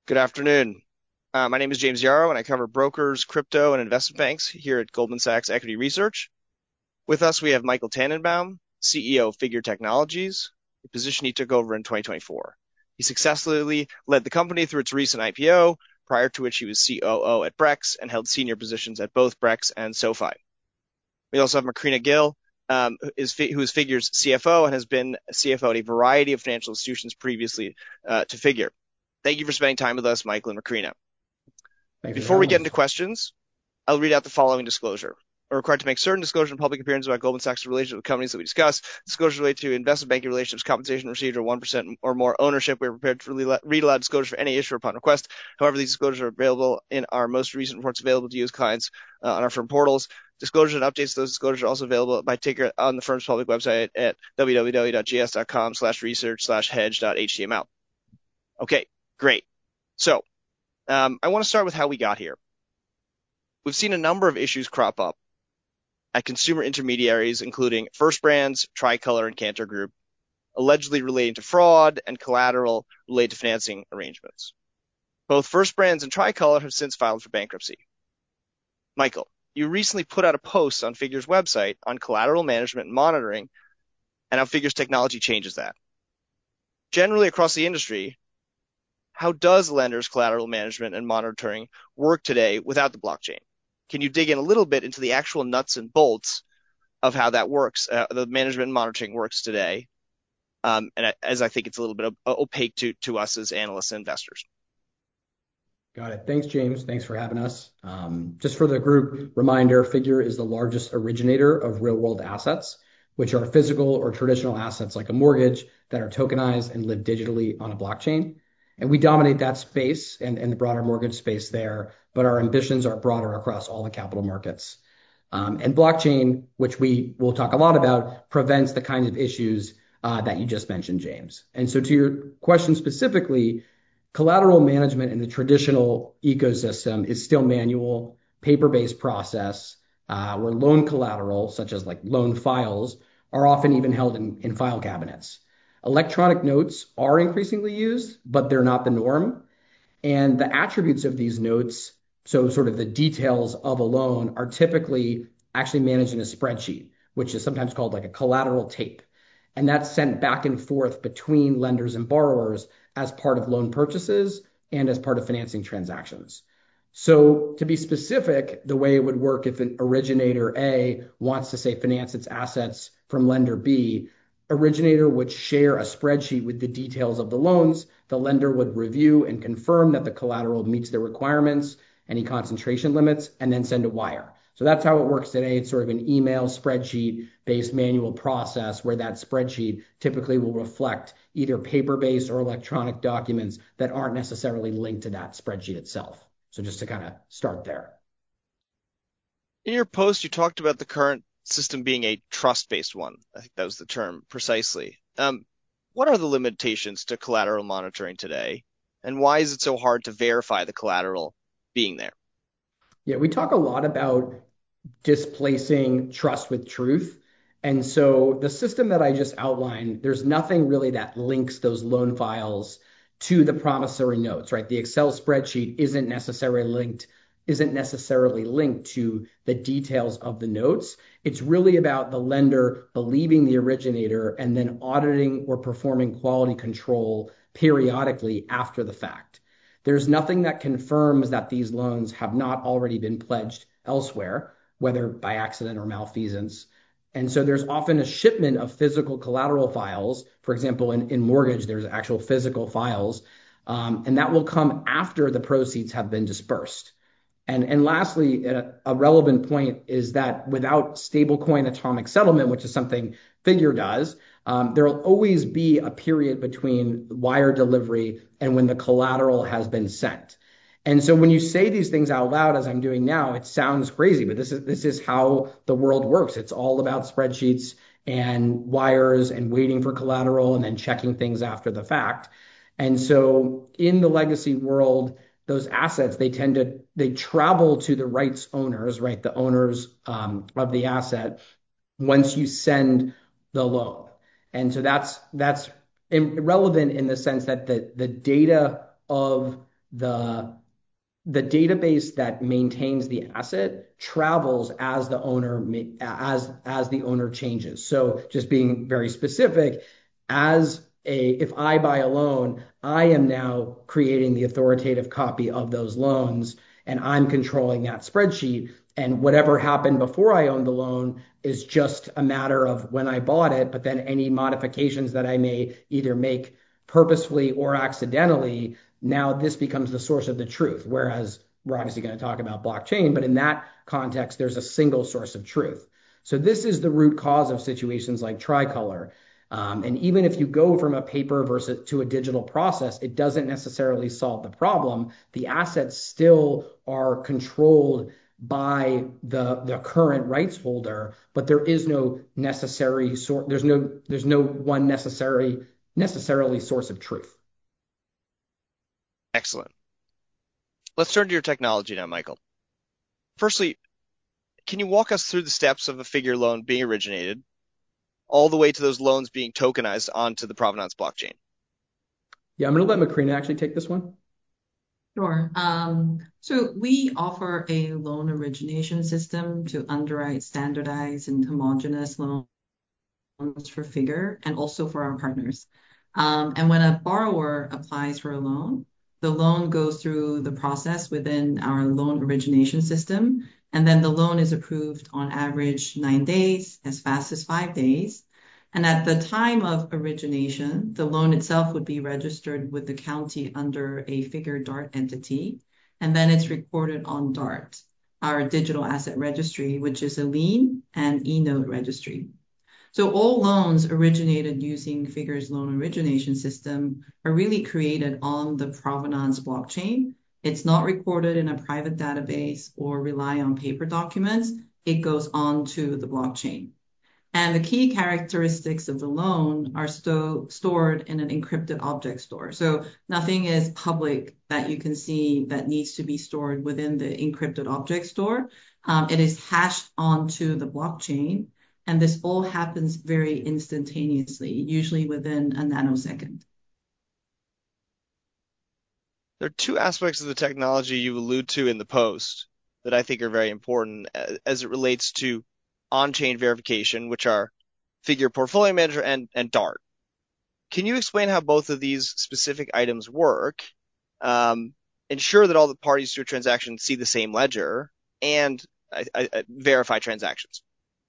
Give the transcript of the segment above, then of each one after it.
Good afternoon. My name is James Yarrow, and I cover brokers, crypto, and investment banks here at Goldman Sachs Equity Research. With us, we have Michael Tannenbaum, CEO of Figure Technologies, a position he took over in 2024. He successfully led the company through its recent IPO, prior to which he was COO at Brex and held senior positions at both Brex and SoFi. We also have Macrina Gill, who is Figure's CFO and has been CFO at a variety of financial institutions previously to Figure. Thank you for spending time with us, Michael and Macrina. Thanks for Before we having get us. into questions, I'll read out the following disclosure. We're required to make certain disclosure in public appearances about Goldman Sachs' relationship with companies that we discuss. Disclosures related to investment banking relationships, compensation received, or 1% or more ownership. We are prepared to read aloud disclosures for any issuer upon request. However, these disclosures are available in our most recent reports available to you as clients on our firm portals. Disclosures and updates to those disclosures are also available by ticker on the firm's public website at www.gs.com/research/hedge.html. Okay, great. So, I want to start with how we got here. We've seen a number of issues crop up at consumer intermediaries, including First Brands, Tricolor, and Cantor Group, allegedly relating to fraud and collateral related to financing arrangements. Both First Brands and Tricolor have since filed for bankruptcy. Michael, you recently put out a post on Figure's website on collateral management and monitoring and how Figure's technology changes that. Generally across the industry, how does lenders' collateral management and monitoring work today without the blockchain? Can you dig in a little bit into the actual nuts and bolts of how that works, the management and monitoring works today? And as I think it's a little bit opaque to us as analysts and investors. Got it. Thanks, James. Thanks for having us. Just for the group reminder, Figure is the largest originator of real-world assets, which are physical or traditional assets like a mortgage that are tokenized and live digitally on a blockchain. And we dominate that space and the broader mortgage space there, but our ambitions are broader across all the capital markets. And blockchain, which we will talk a lot about, prevents the kinds of issues that you just mentioned, James. And so to your question specifically, collateral management in the traditional ecosystem is still manual, paper-based process, where loan collateral, such as like loan files, are often even held in file cabinets. Electronic notes are increasingly used, but they're not the norm. And the attributes of these notes, so sort of the details of a loan, are typically actually managed in a spreadsheet, which is sometimes called like a collateral tape. And that's sent back and forth between lenders and borrowers as part of loan purchases and as part of financing transactions. So to be specific, the way it would work if an originator A wants to say finance its assets from lender B, originator would share a spreadsheet with the details of the loans. The lender would review and confirm that the collateral meets the requirements, any concentration limits, and then send a wire. So that's how it works today. It's sort of an email spreadsheet-based manual process where that spreadsheet typically will reflect either paper-based or electronic documents that aren't necessarily linked to that spreadsheet itself. So just to kind of start there. In your post, you talked about the current system being a trust-based one. I think that was the term precisely. What are the limitations to collateral monitoring today, and why is it so hard to verify the collateral being there? Yeah, we talk a lot about displacing trust with truth. And so the system that I just outlined, there's nothing really that links those loan files to the promissory notes, right? The Excel spreadsheet isn't necessarily linked to the details of the notes. It's really about the lender believing the originator and then auditing or performing quality control periodically after the fact. There's nothing that confirms that these loans have not already been pledged elsewhere, whether by accident or malfeasance. And so there's often a shipment of physical collateral files. For example, in mortgage, there's actual physical files, and that will come after the proceeds have been dispersed. And lastly, a relevant point is that without stablecoin atomic settlement, which is something Figure does, there will always be a period between wire delivery and when the collateral has been sent. And so when you say these things out loud, as I'm doing now, it sounds crazy, but this is how the world works. It's all about spreadsheets and wires and waiting for collateral and then checking things after the fact. And so in the legacy world, those assets, they travel to the rights owners, right? The owners of the asset once you send the loan. And so that's irrelevant in the sense that the data of the the database that maintains the asset travels as the owner as the owner changes. So just being very specific, if I buy a loan, I am now creating the authoritative copy of those loans and I'm controlling that spreadsheet. And whatever happened before I owned the loan is just a matter of when I bought it, but then any modifications that I may either make purposefully or accidentally, now this becomes the source of the truth. Whereas we're obviously going to talk about blockchain, but in that context, there's a single source of truth. So this is the root cause of situations like Tricolor. And even if you go from a paper versus to a digital process, it doesn't necessarily solve the problem. The assets still are controlled by the current rights holder, but there is no necessary sort. There's no one necessarily source of truth. Excellent. Let's turn to your technology now, Michael. Firstly, can you walk us through the steps of a Figure loan being originated, all the way to those loans being tokenized onto the Provenance blockchain? Yeah, I'm going to let Macrina actually take this one. Sure. So we offer a loan origination system to underwrite standardized and homogeneous loans for Figure and also for our partners. And when a borrower applies for a loan, the loan goes through the process within our loan origination system, and then the loan is approved on average 9 days, as fast as 5 days. And at the time of origination, the loan itself would be registered with the county under a Figure Dart entity, and then it's recorded on Dart, our digital asset registry, which is a lien and e-note registry. So all loans originated using Figure's loan origination system are really created on the Provenance blockchain. It's not recorded in a private database or rely on paper documents. It goes on to the blockchain. And the key characteristics of the loan are stored in an encrypted object store. So nothing is public that you can see that needs to be stored within the encrypted object store. It is hashed onto the blockchain. And this all happens very instantaneously, usually within a nanosecond. There are two aspects of the technology you allude to in the post that I think are very important as it relates to on-chain verification, which are Figure Portfolio Manager and Dart. Can you explain how both of these specific items work, ensure that all the parties to a transaction see the same ledger, and verify transactions?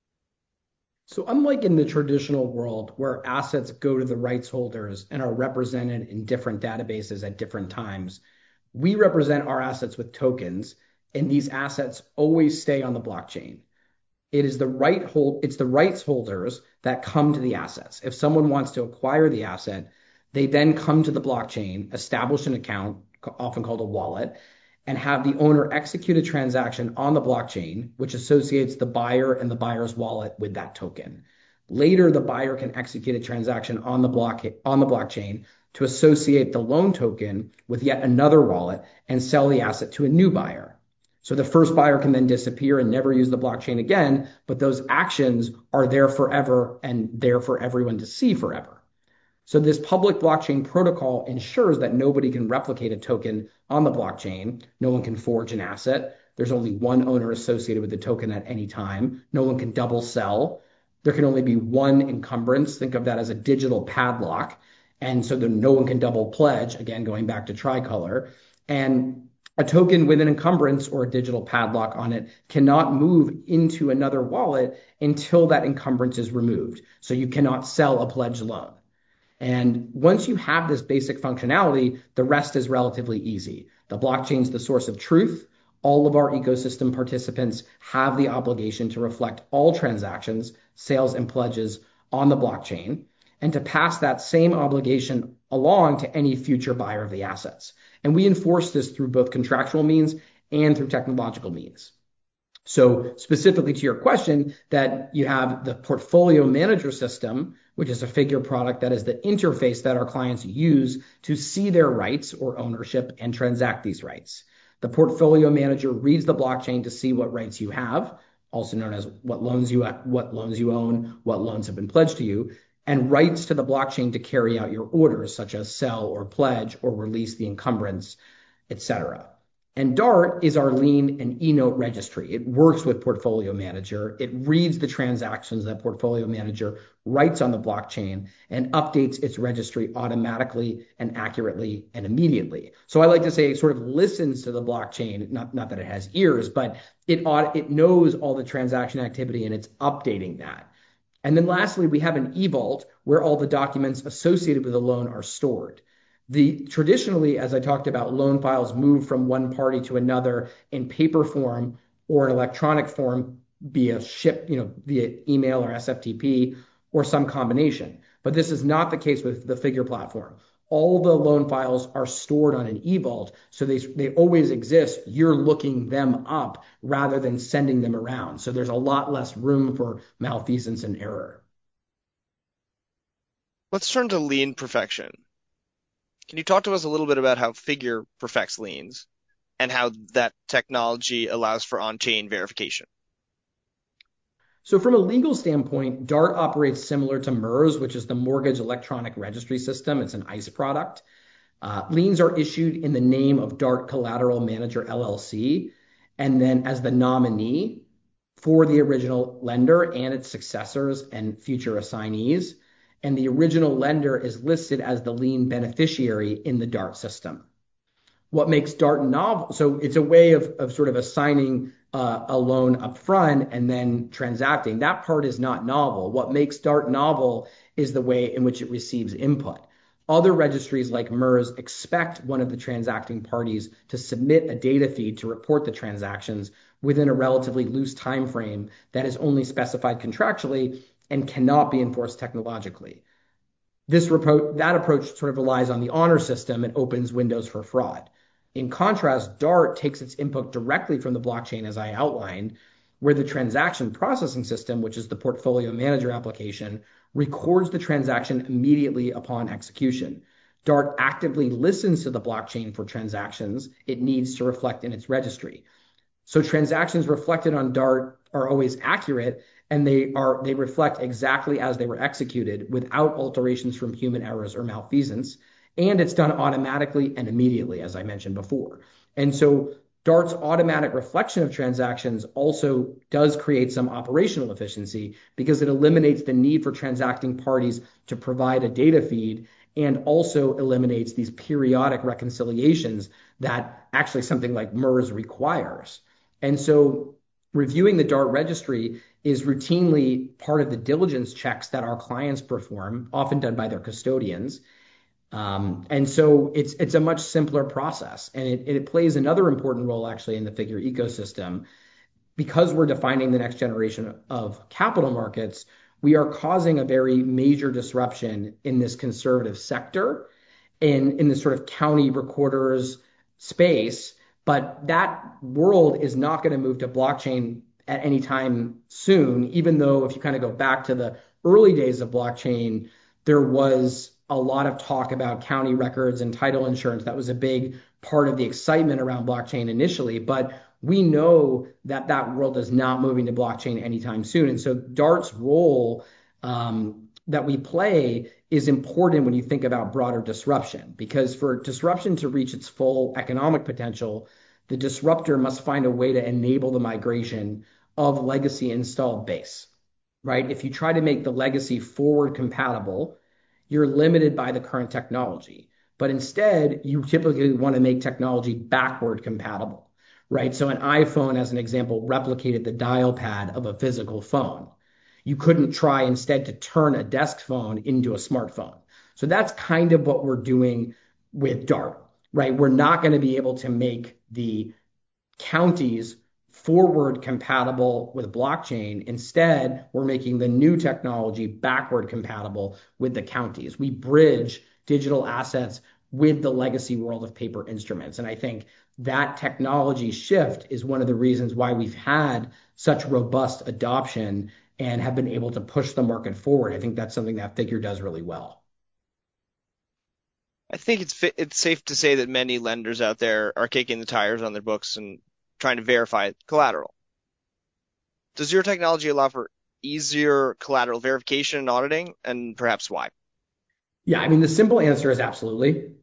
So unlike in the traditional world where assets go to the rights holders and are represented in different databases at different times, we represent our assets with tokens, and these assets always stay on the blockchain. It's the rights holders that come to the assets. If someone wants to acquire the asset, they then come to the blockchain, establish an account, often called a wallet, and have the owner execute a transaction on the blockchain, which associates the buyer and the buyer's wallet with that token. Later, the buyer can execute a transaction on the blockchain to associate the loan token with yet another wallet and sell the asset to a new buyer. So the first buyer can then disappear and never use the blockchain again, but those actions are there forever and there for everyone to see forever. So this public blockchain protocol ensures that nobody can replicate a token on the blockchain. No one can forge an asset. There's only one owner associated with the token at any time. No one can double sell. There can only be one encumbrance. Think of that as a digital padlock. And so that no one can double pledge, again, going back to Tricolor. And a token with an encumbrance or a digital padlock on it cannot move into another wallet until that encumbrance is removed. So you cannot sell a pledged loan. And once you have this basic functionality, the rest is relatively easy. The blockchain is the source of truth. All of our ecosystem participants have the obligation to reflect all transactions, sales, and pledges on the blockchain, and to pass that same obligation along to any future buyer of the assets. And we enforce this through both contractual means and through technological means. So specifically to your question, that you have the portfolio manager system, which is a Figure product that is the interface that our clients use to see their rights or ownership and transact these rights. The portfolio manager reads the blockchain to see what rights you have, also known as what loans you own, what loans have been pledged to you, and writes to the blockchain to carry out your orders, such as sell or pledge or release the encumbrance. etc. And Dart is our lien and eNote registry. It works with Portfolio Manager. It reads the transactions that Portfolio Manager writes on the blockchain and updates its registry automatically and accurately and immediately. So I like to say it sort of listens to the blockchain, not that it has ears, but it knows all the transaction activity and it's updating that. And then lastly, we have an eVault where all the documents associated with the loan are stored. Traditionally, as I talked about, loan files move from one party to another in paper form or in electronic form via email or SFTP or some combination. But this is not the case with the Figure platform. All the loan files are stored on an eVault, so they always exist. You're looking them up rather than sending them around. So there's a lot less room for malfeasance and error. Let's turn to lien perfection. Can you talk to us a little bit about how Figure perfects liens and how that technology allows for on-chain verification? So from a legal standpoint, Dart operates similar to MERS, which is the Mortgage Electronic Registry System. It's an ICE product. Liens are issued in the name of Dart Collateral Manager LLC, and then as the nominee for the original lender and its successors and future assignees. And the original lender is listed as the lien beneficiary in the Dart system. What makes Dart novel? So it's a way of sort of assigning a loan up front and then transacting. That part is not novel. What makes Dart novel is the way in which it receives input. Other registries like MERS expect one of the transacting parties to submit a data feed to report the transactions within a relatively loose time frame that is only specified contractually and cannot be enforced technologically. That approach sort of relies on the honor system and opens windows for fraud. In contrast, Dart takes its input directly from the blockchain, as I outlined, where the transaction processing system, which is the Portfolio Manager application, records the transaction immediately upon execution. Dart actively listens to the blockchain for transactions it needs to reflect in its registry. So transactions reflected on Dart are always accurate, and they reflect exactly as they were executed without alterations from human errors or malfeasance. And it's done automatically and immediately, as I mentioned before. And so Dart's automatic reflection of transactions also does create some operational efficiency because it eliminates the need for transacting parties to provide a data feed and also eliminates these periodic reconciliations that actually something like MERS requires. And so reviewing the Dart registry is routinely part of the diligence checks that our clients perform, often done by their custodians. And so it's a much simpler process, and it plays another important role actually in the Figure ecosystem. Because we're defining the next generation of capital markets, we are causing a very major disruption in this conservative sector, in this sort of county recorders space. But that world is not going to move to blockchain at any time soon, even though if you kind of go back to the early days of blockchain, there was a lot of talk about county records and title insurance. That was a big part of the excitement around blockchain initially, but we know that that world is not moving to blockchain anytime soon. And so Dart's role that we play is important when you think about broader disruption, because for disruption to reach its full economic potential, the disruptor must find a way to enable the migration of legacy installed base, right? If you try to make the legacy forward compatible, you're limited by the current technology. But instead, you typically want to make technology backward compatible, right? So an iPhone, as an example, replicated the dial pad of a physical phone. You couldn't try instead to turn a desk phone into a smartphone. So that's kind of what we're doing with Dart, right? We're not going to be able to make the counties forward compatible with blockchain. Instead, we're making the new technology backward compatible with the counties. We bridge digital assets with the legacy world of paper instruments. And I think that technology shift is one of the reasons why we've had such robust adoption and have been able to push the market forward. I think that's something that Figure does really well. I think it's safe to say that many lenders out there are kicking the tires on their books and trying to verify collateral. Does your technology allow for easier collateral verification and auditing, and perhaps why? Yeah, I mean, the simple answer is absolutely.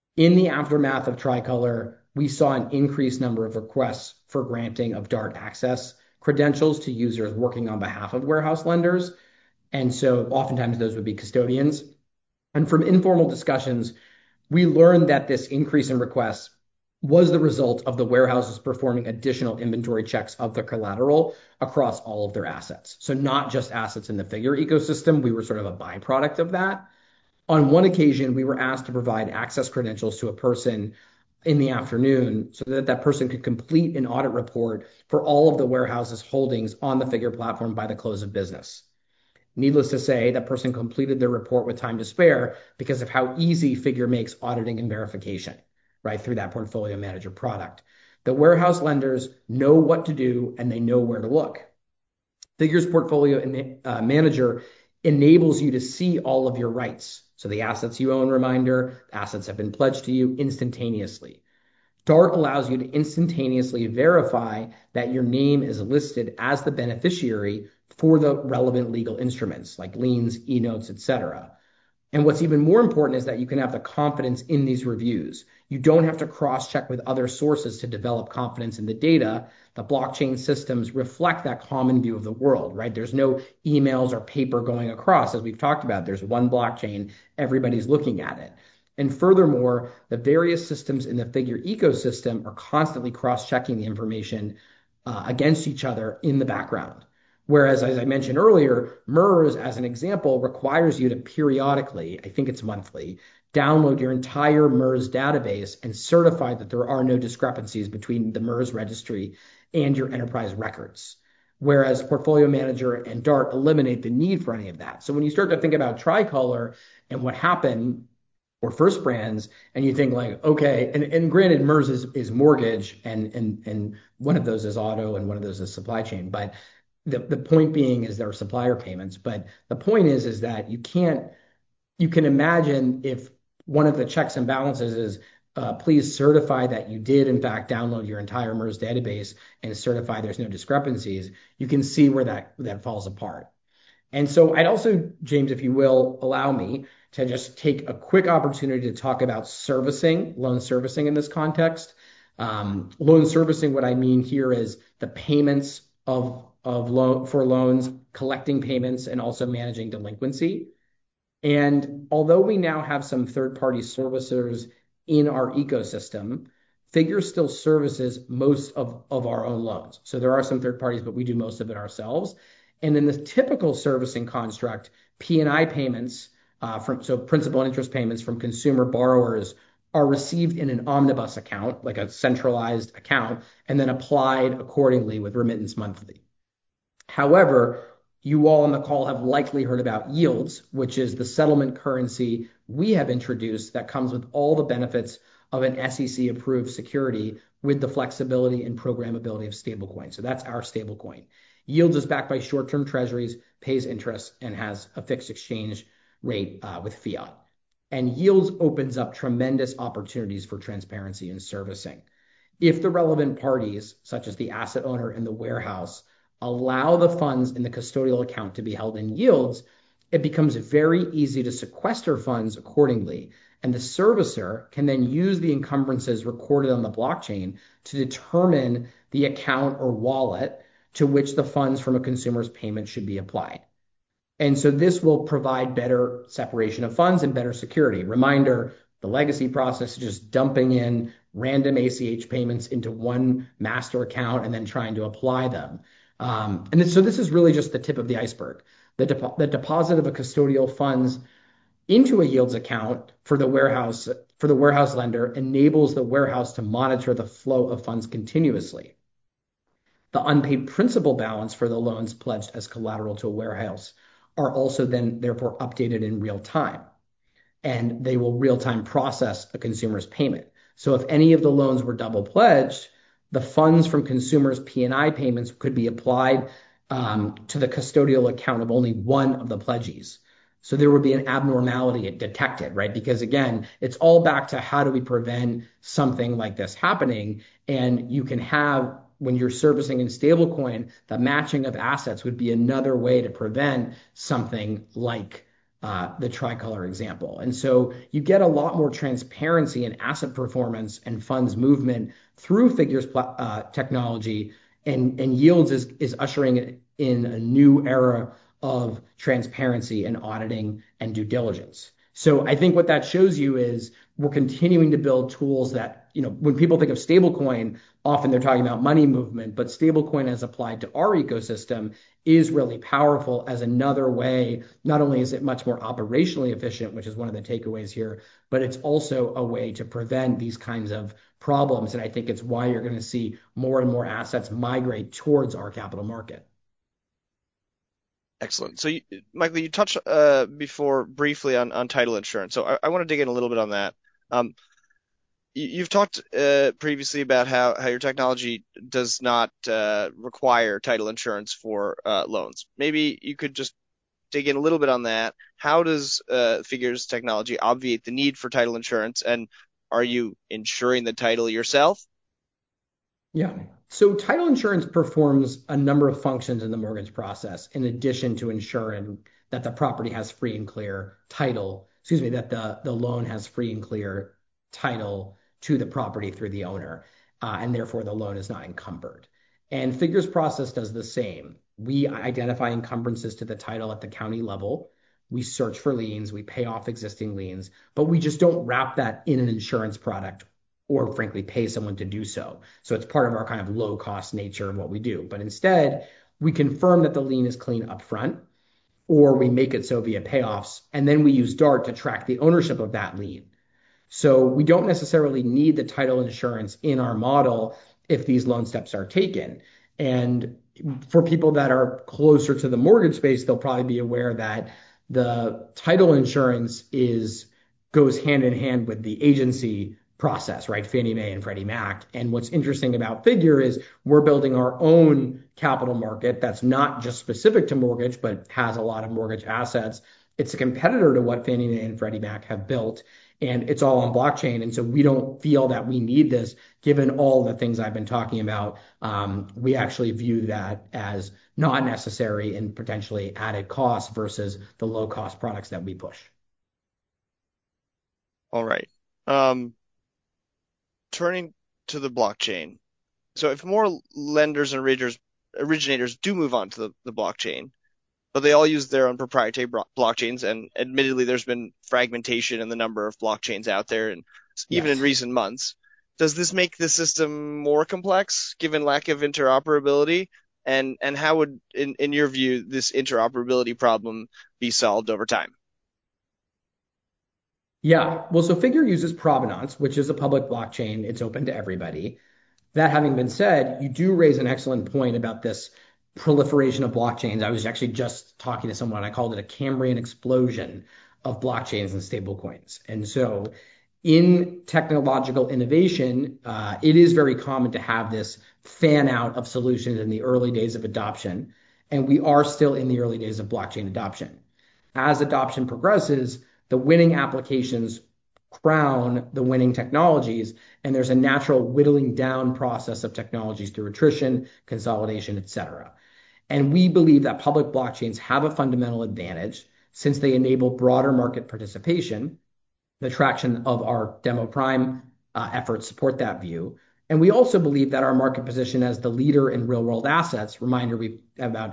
In the aftermath of Tricolor, we saw an increased number of requests for granting of DART access credentials to users working on behalf of warehouse lenders. And so oftentimes those would be custodians. And from informal discussions, we learned that this increase in requests was the result of the warehouses performing additional inventory checks of the collateral across all of their assets. So not just assets in the Figure ecosystem, we were sort of a byproduct of that. On one occasion, we were asked to provide access credentials to a person in the afternoon so that that person could complete an audit report for all of the warehouse's holdings on the Figure platform by the close of business. Needless to say, that person completed their report with time to spare because of how easy Figure makes auditing and verification, right, through that portfolio manager product. The warehouse lenders know what to do and they know where to look. Figure's portfolio manager enables you to see all of your rights. So the assets you own reminder, assets have been pledged to you instantaneously. DART allows you to instantaneously verify that your name is listed as the beneficiary for the relevant legal instruments like liens, e-notes, etc. And what's even more important is that you can have the confidence in these reviews. You don't have to cross-check with other sources to develop confidence in the data. The blockchain systems reflect that common view of the world, right? There's no emails or paper going across, as we've talked about. There's one blockchain, everybody's looking at it. And furthermore, the various systems in the Figure ecosystem are constantly cross-checking the information against each other in the background. Whereas, as I mentioned earlier, MERS, as an example, requires you to periodically, I think it's monthly, download your entire MERS database and certify that there are no discrepancies between the MERS registry and your enterprise records. Whereas Portfolio Manager and DART eliminate the need for any of that. So when you start to think about Tricolor and what happened, or First Brands, and you think like, okay, and granted, MERS is mortgage, and one of those is auto, and one of those is supply chain, but the point being is there are supplier payments, but the point is that you can imagine if one of the checks and balances is please certify that you did in fact download your entire MERS database and certify there's no discrepancies, you can see where that falls apart. And so I'd also, James, if you will, allow me to just take a quick opportunity to talk about servicing, loan servicing in this context. Loan servicing, what I mean here is the payments for loans, collecting payments, and also managing delinquency. And although we now have some third-party servicers in our ecosystem, Figure still services most of our own loans. So there are some third parties, but we do most of it ourselves. And in the typical servicing construct, P&I payments, so principal and interest payments from consumer borrowers are received in an omnibus account, like a centralized account, and then applied accordingly with remittance monthly. However, you all on the call have likely heard about yields, which is the settlement currency we have introduced that comes with all the benefits of an SEC-approved security with the flexibility and programmability of stablecoin. So that's our stablecoin. Yields is backed by short-term treasuries, pays interest, and has a fixed exchange rate with fiat. And Yields opens up tremendous opportunities for transparency and servicing. If the relevant parties, such as the asset owner and the warehouse, allow the funds in the custodial account to be held in Yields, it becomes very easy to sequester funds accordingly. And the servicer can then use the encumbrances recorded on the blockchain to determine the account or wallet to which the funds from a consumer's payment should be applied. And so this will provide better separation of funds and better security. Reminder, the legacy process is just dumping in random ACH payments into one master account and then trying to apply them. So this is really just the tip of the iceberg. The deposit of a custodial funds into a Yields account for the warehouse lender enables the warehouse to monitor the flow of funds continuously. The unpaid principal balance for the loans pledged as collateral to a warehouse are also then therefore updated in real time, and they will real time process a consumer's payment. So if any of the loans were double pledged, the funds from consumers' P&I payments could be applied to the custodial account of only one of the pledgees. So there would be an abnormality detected, right? Because again, it's all back to how do we prevent something like this happening? And you can have, when you're servicing in stablecoin, the matching of assets would be another way to prevent something like the Tricolor example. And so you get a lot more transparency in asset performance and funds movement through Figure's technology, and Yields is ushering in a new era of transparency and auditing and due diligence. So I think what that shows you is we're continuing to build tools that, when people think of stablecoin, often they're talking about money movement, but stablecoin as applied to our ecosystem is really powerful as another way. Not only is it much more operationally efficient, which is one of the takeaways here, but it's also a way to prevent these kinds of problems. And I think it's why you're going to see more and more assets migrate towards our capital market. Excellent. So, Michael, you touched before briefly on title insurance. So I want to dig in a little bit on that. Um, you've talked previously about how your technology does not require title insurance for loans. Maybe you could just dig in a little bit on that. How does Figure's technology obviate the need for title insurance, and are you insuring the title yourself? Yeah. So title insurance performs a number of functions in the mortgage process, in addition to ensuring that the property has free and clear title, excuse me, that the loan has free and clear title to the property through the owner, and therefore the loan is not encumbered. And Figure's process does the same. We identify encumbrances to the title at the county level. We search for liens, we pay off existing liens, but we just don't wrap that in an insurance product or frankly pay someone to do so. So it's part of our kind of low cost nature of what we do. But instead, we confirm that the lien is clean upfront, or we make it so via payoffs, and then we use Dart to track the ownership of that lien. So we don't necessarily need the title insurance in our model if these loan steps are taken. And for people that are closer to the mortgage space, they'll probably be aware that the title insurance goes hand in hand with the agency process, right? Fannie Mae and Freddie Mac. And what's interesting about Figure is we're building our own capital market that's not just specific to mortgage, but has a lot of mortgage assets. It's a competitor to what Fannie Mae and Freddie Mac have built, and it's all on blockchain. And so we don't feel that we need this, given all the things I've been talking about. We actually view that as not necessary and potentially added cost versus the low cost products that we push. All right. Turning to the blockchain. So if more lenders and originators do move on to the blockchain, but they all use their own proprietary blockchains, and admittedly, there's been fragmentation in the number of blockchains out there, and even in Yes. recent months. Does this make the system more complex given lack of interoperability? And how would, in your view, this interoperability problem be solved over time? Yeah. Well, so Figure uses Provenance, which is a public blockchain. It's open to everybody. That having been said, you do raise an excellent point about this proliferation of blockchains. I was actually just talking to someone, I called it a Cambrian explosion of blockchains and stablecoins. And so in technological innovation, it is very common to have this fan out of solutions in the early days of adoption. And we are still in the early days of blockchain adoption. As adoption progresses, the winning applications crown the winning technologies, and there's a natural whittling down process of technologies through attrition, consolidation, et cetera. And we believe that public blockchains have a fundamental advantage since they enable broader market participation. The traction of our Demo Prime efforts support that view. And we also believe that our market position as the leader in real world assets, reminder, we have about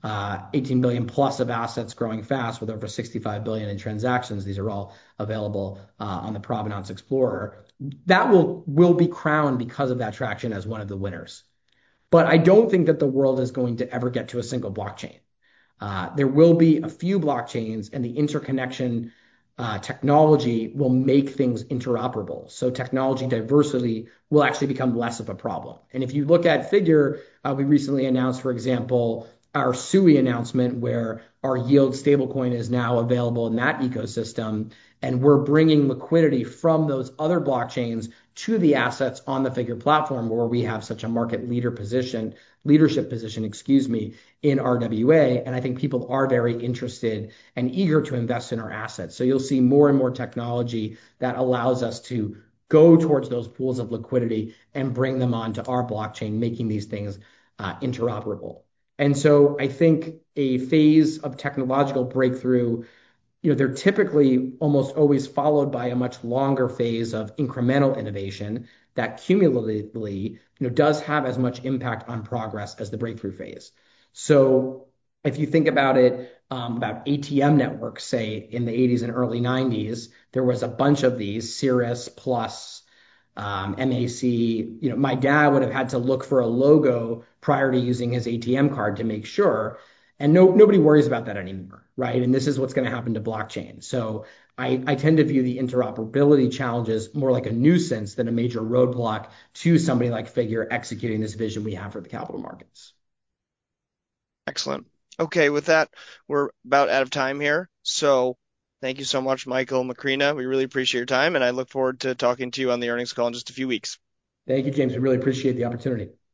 18 billion plus of assets growing fast with over 65 billion in transactions. These are all available on the Provenance Explorer. That will be crowned because of that traction as one of the winners. But I don't think that the world is going to ever get to a single blockchain. There will be a few blockchains, and the interconnection technology will make things interoperable. So technology diversity will actually become less of a problem. And if you look at Figure, we recently announced, for example, our SUI announcement where our yield stablecoin is now available in that ecosystem. And we're bringing liquidity from those other blockchains to the assets on the Figure platform where we have such a leadership position, excuse me, in RWA. And I think people are very interested and eager to invest in our assets. So you'll see more and more technology that allows us to go towards those pools of liquidity and bring them onto our blockchain, making these things interoperable. And so I think a phase of technological breakthrough they're typically almost always followed by a much longer phase of incremental innovation that cumulatively, does have as much impact on progress as the breakthrough phase. So if you think about it, about ATM networks, say in the 80s and early 90s, there was a bunch of these, Cirrus Plus, MAC. My dad would have had to look for a logo prior to using his ATM card to make sure. And nobody worries about that anymore, right? And this is what's going to happen to blockchain. So I tend to view the interoperability challenges more like a nuisance than a major roadblock to somebody like Figure executing this vision we have for the capital markets. Excellent. Okay, with that, we're about out of time here. So thank you so much, Michael Macrina. We really appreciate your time, and I look forward to talking to you on the earnings call in just a few weeks. Thank you, James. We really appreciate the opportunity.